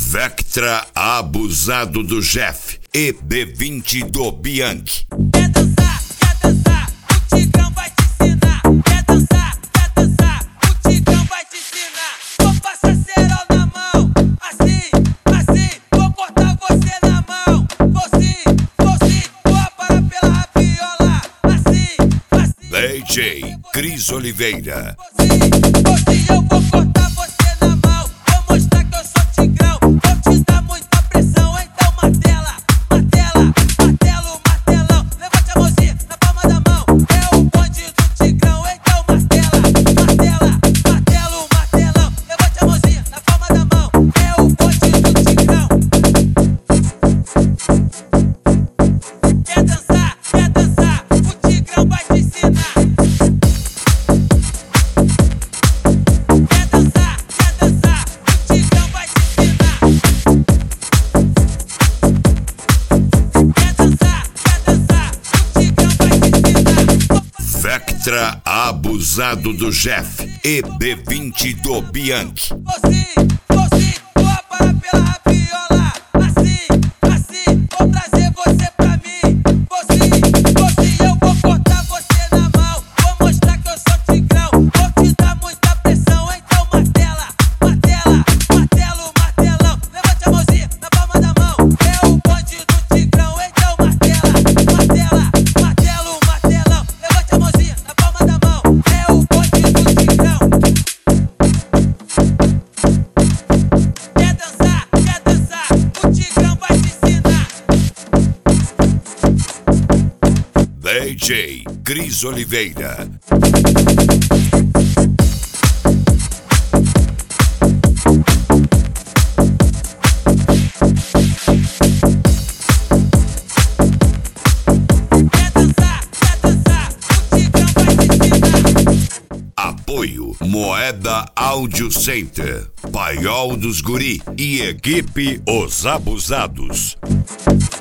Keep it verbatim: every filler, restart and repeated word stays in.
Vectra abusado do Jeff e B vinte do Bianchi. Quer dançar, quer dançar, o Tigrão vai te ensinar. Quer dançar, quer dançar, o Tigrão vai te ensinar. Vou passar cerol na mão, assim, assim, vou cortar você na mão. Vou sim, vou sim, vou aparar pela rabiola. Assim, assim. D J Cris Oliveira. Vou sim, vou sim, eu vou cortar você na mão. Vou mostrar que eu sou Tigrão, vou te dar muita pressão. Então martela, martela, martelo, martelão. Levante a mãozinha na palma da mão. É o bonde do Tigrão, então martela, martela, martelo, martelão. Levante a mãozinha na palma da mão. É o bonde do Tigrão. Quer dançar, quer dançar, o Tigrão vai te ensinar. Quer dançar, quer dançar, o Tigrão vai te ensinar. Quer dançar, quer dançar, o Tigrão vai te ensinar. Vectra abusado do Jeff e B vinte do Bianchi. Vou sim, vou sim, vou aparar pela rabiola. Assim, assim, vou trazer você pra mim. Vou sim, vou sim, eu vou cortar você na mão. Vou mostrar que eu sou Tigrão, vou te dar muita pressão. Então martela, martela, martelo, martelão. Levante a mãozinha na palma da mão. É o bonde do Tigrão, então martela, martela, martelo, martelão. Levante a mãozinha na palma da mão. É o bonde do Tigrão. Quer dançar, quer dançar, o Tigrão vai te ensinar. D J Cris Oliveira. Quer dançar, quer dançar, o Tigrão vai te ensinar. Apoio Moeda Audio Center, Paiol dos Guri e equipe Os Abusados.